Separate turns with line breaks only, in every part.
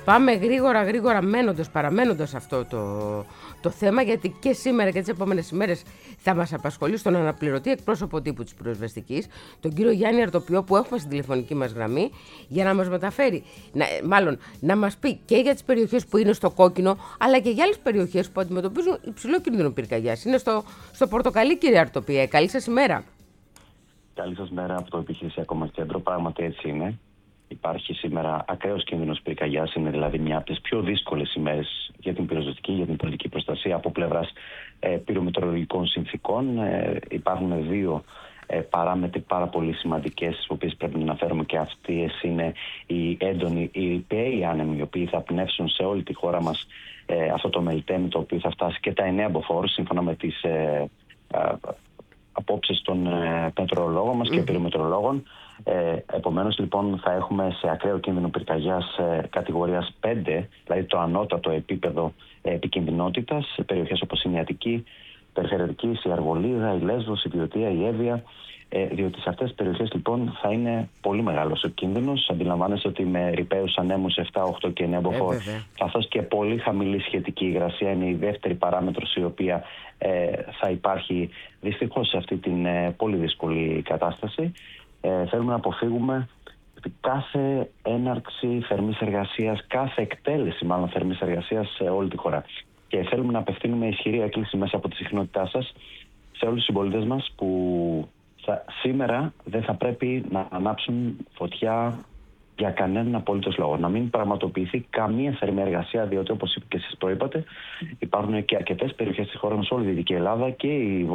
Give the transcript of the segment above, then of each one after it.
Πάμε γρήγορα παραμένοντας αυτό το θέμα, γιατί και σήμερα και τις επόμενες ημέρες θα μας απασχολεί στον αναπληρωτή εκπρόσωπο τύπου της πυροσβεστικής, τον κύριο Γιάννη Αρτοπιό, που έχουμε στην τηλεφωνική μας γραμμή, για να μας μεταφέρει, να μας πει και για τις περιοχές που είναι στο κόκκινο, αλλά και για άλλες περιοχές που αντιμετωπίζουν υψηλό κίνδυνο πυρκαγιάς. Είναι στο πορτοκαλί, κύριε Αρτοπιέ. Καλή σας ημέρα.
Καλή σας μέρα από το επιχειρησιακό μας κέντρο. Πράγματι έτσι είναι. Υπάρχει σήμερα ακραίος κίνδυνος πυρκαγιάς. Είναι δηλαδή μια από τις πιο δύσκολες ημέρες για την πυροσβεστική, για την πολιτική προστασία από πλευράς πυρομετεωρολογικών συνθήκων. Υπάρχουν δύο παράμετροι πάρα πολύ σημαντικές, τις οποίες πρέπει να αναφέρουμε, και αυτές είναι οι έντονοι ιππέοι άνεμοι, οι οποίοι θα πνεύσουν σε όλη τη χώρα μας αυτό το μελτέμι, το οποίο θα φτάσει και τα 9 μποφόρ, σύμφωνα με τις απόψεις των μετεωρολόγων μας και πυρομετεωρολόγων. Επομένως, λοιπόν, θα έχουμε σε ακραίο κίνδυνο πυρκαγιάς κατηγορίας 5, δηλαδή το ανώτατο επίπεδο επικινδυνότητας, σε περιοχές όπως είναι η Αττική, Περιφερειακή, η Αργολίδα, η Λέσβος, η Βιωτία, η Εύβοια, διότι σε αυτές τις περιοχές, λοιπόν, θα είναι πολύ μεγάλος ο κίνδυνος. Αντιλαμβάνεστε ότι με ρηπαίους ανέμους 7, 8 και 9 μποφόρ, καθώς και πολύ χαμηλή σχετική υγρασία, είναι η δεύτερη παράμετρος η οποία θα υπάρχει δυστυχώς σε αυτή την πολύ δύσκολη κατάσταση. Θέλουμε να αποφύγουμε κάθε έναρξη θερμής εργασίας, κάθε εκτέλεση μάλλον θερμής εργασίας σε όλη τη χώρα. Και θέλουμε να απευθύνουμε ισχυρή έκκληση μέσα από τη συχνότητά σας σε όλους τους συμπολίτες μας που σήμερα δεν θα πρέπει να ανάψουν φωτιά για κανέναν απολύτως λόγο. Να μην πραγματοποιηθεί καμία θερμή εργασία, διότι, όπως και εσείς προείπατε, υπάρχουν και αρκετές περιοχές της χώρας μας, όλη η Δυτική Ελλάδα και η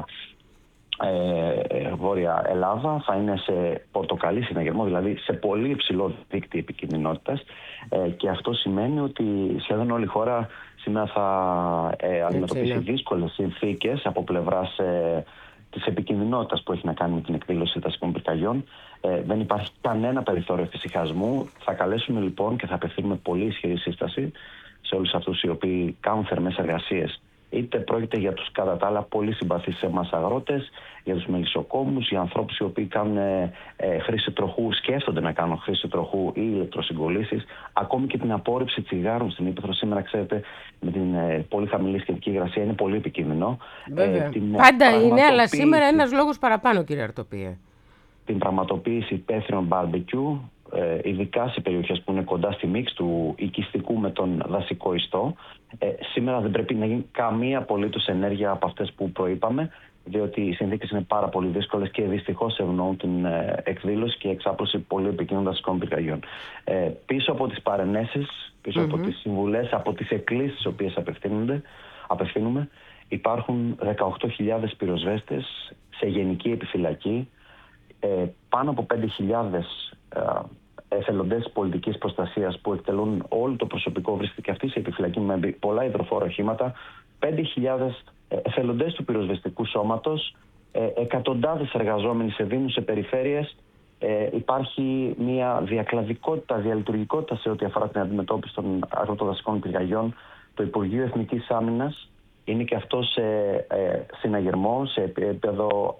Βόρεια Ελλάδα θα είναι σε πορτοκαλί συναγερμό, δηλαδή σε πολύ υψηλό δίκτυο επικινδυνότητας, και αυτό σημαίνει ότι σχεδόν όλη η χώρα σήμερα θα αντιμετωπίσει δύσκολες συνθήκες από πλευράς της επικινδυνότητας που έχει να κάνει με την εκδήλωση δασικών πυρκαγιών. Δεν υπάρχει κανένα περιθώριο εφησυχασμού. Θα καλέσουμε, λοιπόν, και θα απευθύνουμε πολύ ισχυρή σύσταση σε όλους αυτούς οι οποίοι κάνουν θερμές εργασίες. Είτε πρόκειται για τους κατά τα άλλα πολύ συμπαθείς σε εμάς αγρότες, για τους μελισσοκόμους, για ανθρώπους οι οποίοι κάνουν χρήση τροχού, σκέφτονται να κάνουν χρήση τροχού ή ηλεκτροσυγκολήσεις, ακόμη και την απόρριψη τσιγάρων στην Ήπεθρο. Σήμερα, ξέρετε, με την πολύ χαμηλή σχετική υγρασία είναι πολύ επικίνδυνο.
Πάντα είναι, αλλά σήμερα ένας λόγος παραπάνω, κύριε Αρτοπιέ.
Την πραγματοποίηση υπαίθριων barbecue, ειδικά σε περιοχές που είναι κοντά στη μίξη του οικιστικού με τον δασικό ιστό. Σήμερα δεν πρέπει να γίνει καμία απολύτως ενέργεια από αυτές που προείπαμε, διότι οι συνθήκες είναι πάρα πολύ δύσκολες και δυστυχώς ευνοούν την εκδήλωση και εξάπλωση πολύ επικίνδυνων δασικών πυρκαγιών. Πίσω από τις παρενέσεις, πίσω από τις συμβουλές, από τις εκκλήσεις τις οποίες απευθύνουμε, υπάρχουν 18.000 πυροσβέστες σε γενική επιφυλακή, πάνω από 5.000 εθελοντές πολιτικής προστασίας που εκτελούν όλο το προσωπικό, βρίσκεται και αυτή σε επιφυλακή με πολλά υδροφόρα οχήματα, 5.000 εθελοντές του πυροσβεστικού σώματος, εκατοντάδες εργαζόμενοι σε δήμους, σε περιφέρειες. Υπάρχει μια διακλαδικότητα, διαλειτουργικότητα σε ό,τι αφορά την αντιμετώπιση των αγροτοδασικών πυρκαγιών. Το Υπουργείο Εθνικής Άμυνας είναι και αυτό σε συναγερμό, σε επίπεδο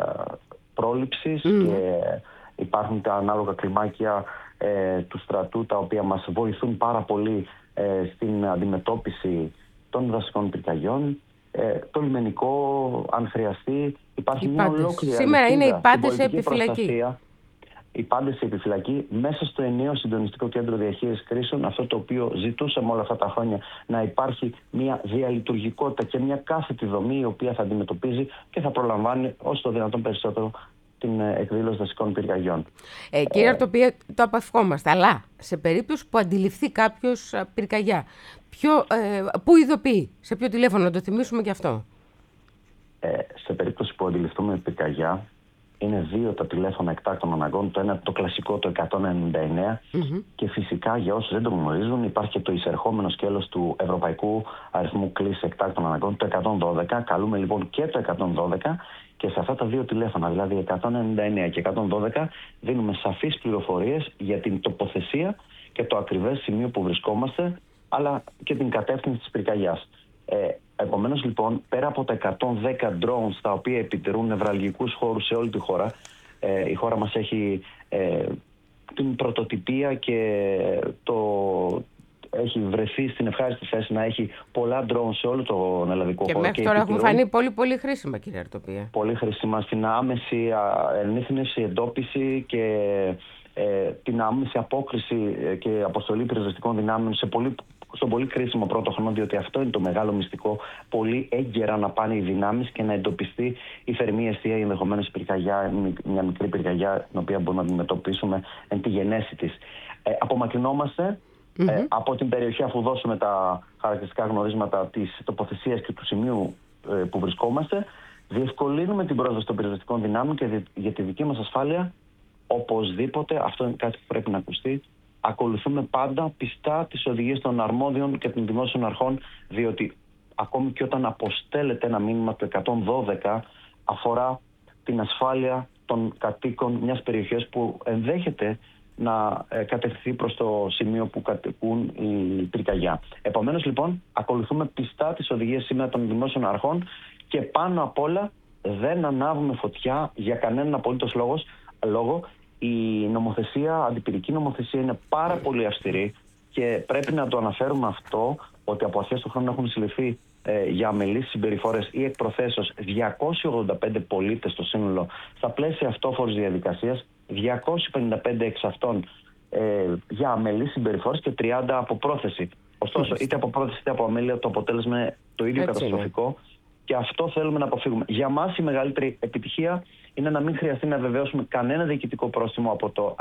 πρόληψης, και υπάρχουν τα ανάλογα κλιμάκια του στρατού, τα οποία μας βοηθούν πάρα πολύ στην αντιμετώπιση των δασικών πυρκαγιών. Το λιμενικό, αν χρειαστεί, υπάρχει μια ολόκληρη
σήμερα είναι οι πάντες σε
επιφυλακή. Οι πάντες σε επιφυλακή μέσα στο ενιαίο συντονιστικό κέντρο διαχείρισης κρίσεων, αυτό το οποίο ζητούσαμε όλα αυτά τα χρόνια, να υπάρχει μια διαλειτουργικότητα και μια κάθετη δομή η οποία θα αντιμετωπίζει και θα προλαμβάνει όσο το δυνατόν περισσότερο την εκδήλωση δασικών πυρκαγιών.
Κύριε Αρτοπιέ, το απαυκόμαστε, αλλά σε περίπτωση που αντιληφθεί κάποιος πυρκαγιά, πού ειδοποιεί, σε ποιο τηλέφωνο, να το θυμίσουμε και αυτό.
Σε περίπτωση που αντιληφθούμε πυρκαγιά, είναι δύο τα τηλέφωνα εκτάκτων αναγκών. Το ένα το κλασικό, το 199, και φυσικά για όσους δεν το γνωρίζουν υπάρχει και το εισερχόμενο σκέλος του Ευρωπαϊκού Αριθμού Κλήσης Εκτάκτων Αναγκών, το 112. Καλούμε λοιπόν και το 112, και σε αυτά τα δύο τηλέφωνα, δηλαδή 199 και 112, δίνουμε σαφείς πληροφορίες για την τοποθεσία και το ακριβές σημείο που βρισκόμαστε, αλλά και την κατεύθυνση της πυρκαγιάς. Επομένως, λοιπόν, πέρα από τα 110 drones τα οποία επιτηρούν νευραλγικούς χώρους σε όλη τη χώρα, η χώρα μας έχει την πρωτοτυπία και έχει βρεθεί στην ευχάριστη θέση να έχει πολλά drone σε όλο τον ελλαδικό χώρο.
Και μέχρι τώρα έχουν φανεί πολύ πολύ χρήσιμα, κύριε Αρτοπία.
Πολύ χρήσιμα στην άμεση ενίχνευση, εντόπιση και την άμεση απόκριση και αποστολή πυροσβεστικών δυνάμεων στον πολύ κρίσιμο πρώτο χρόνο, διότι αυτό είναι το μεγάλο μυστικό. Πολύ έγκαιρα να πάνε οι δυνάμεις και να εντοπιστεί η θερμή αιστεία ή ενδεχομένως η πυρκαγιά, μια μικρή πυρκαγιά, την οποία μπορούμε να αντιμετωπίσουμε εν τη γενέση της. Απομακρυνόμαστε από την περιοχή, αφού δώσουμε τα χαρακτηριστικά γνωρίσματα της τοποθεσίας και του σημείου που βρισκόμαστε. Διευκολύνουμε την πρόσβαση των πυροσβεστικών δυνάμεων και για τη δική μας ασφάλεια, οπωσδήποτε, αυτό είναι κάτι που πρέπει να ακουστεί, ακολουθούμε πάντα πιστά τις οδηγίες των αρμόδιων και των δημόσιων αρχών, διότι ακόμη και όταν αποστέλλεται ένα μήνυμα του 112 αφορά την ασφάλεια των κατοίκων μιας περιοχής που ενδέχεται να κατευθυνθεί προς το σημείο που κατοικούν οι πυρκαγιά. Επομένως, λοιπόν, ακολουθούμε πιστά τις οδηγίες σήμερα των δημόσιων αρχών και πάνω απ' όλα δεν ανάβουμε φωτιά για κανέναν απολύτως λόγο. Η νομοθεσία, αντιπυρική νομοθεσία είναι πάρα πολύ αυστηρή και πρέπει να το αναφέρουμε αυτό, ότι από αρχές του χρόνου έχουν συλληφθεί για αμελείς συμπεριφορές ή εκ προθέσεως 285 πολίτες στο σύνολο στα πλαίσια αυτόφορης διαδικασίας, 255 εξ αυτών για αμελείς συμπεριφορές και 30 από πρόθεση. Ωστόσο, είτε από πρόθεση είτε από αμέλεια, το αποτέλεσμα είναι το ίδιο καταστροφικό. Και αυτό θέλουμε να αποφύγουμε. Για μας η μεγαλύτερη επιτυχία είναι να μην χρειαστεί να βεβαιώσουμε κανένα διοικητικό πρόστιμο από το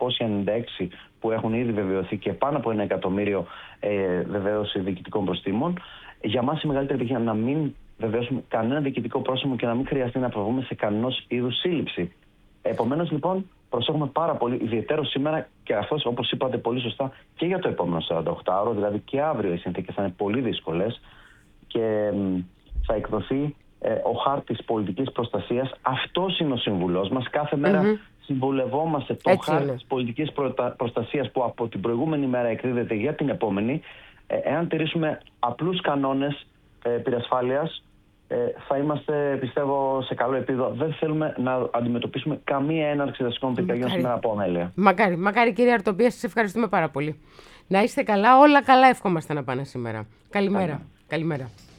696 που έχουν ήδη βεβαιωθεί και πάνω από 1 εκατομμύριο βεβαίωση διοικητικών προστίμων. Για μας η μεγαλύτερη επιτυχία είναι να μην βεβαιώσουμε κανένα διοικητικό πρόστιμο και να μην χρειαστεί να προβούμε σε κανένας είδους σύλληψη. Επομένως, λοιπόν, προσέχουμε πάρα πολύ, ιδιαίτερα σήμερα και αυτός, όπως είπατε πολύ σωστά, και για το επόμενο 48ωρο, δηλαδή και αύριο οι συνθήκες θα είναι πολύ δύσκολες και θα εκδοθεί ο χάρτης πολιτικής προστασίας. Αυτός είναι ο συμβουλός μας. Κάθε μέρα συμβουλευόμαστε το χάρτη της πολιτικής προστασίας που από την προηγούμενη μέρα εκδίδεται για την επόμενη. Εάν τηρήσουμε απλούς κανόνες πυρασφάλειας, θα είμαστε, πιστεύω, σε καλό επίπεδο. Δεν θέλουμε να αντιμετωπίσουμε καμία έναρξη δασικών πυρκαγιών σήμερα από αμέλεια.
Μακάρι, κύριε Αρτοπία, σας ευχαριστούμε πάρα πολύ. Να είστε καλά, όλα καλά εύχομαστε να πάνε σήμερα. Καλημέρα.